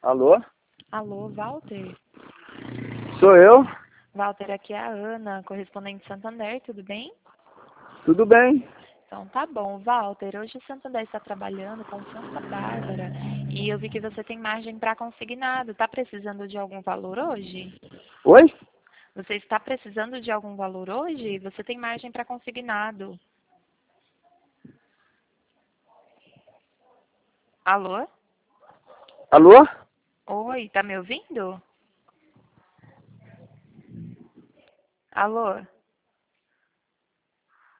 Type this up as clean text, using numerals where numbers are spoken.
Alô? Alô, Walter? Sou eu? Walter, aqui é a Ana, correspondente Santander, tudo bem? Tudo bem? Então tá bom, Walter. Hoje o Santander está trabalhando com Santa Bárbara e eu vi que você tem margem para consignado. Tá precisando de algum valor hoje? Oi? Você está precisando de algum valor hoje? Você tem margem para consignado. Alô? Alô? Oi, tá me ouvindo? Alô?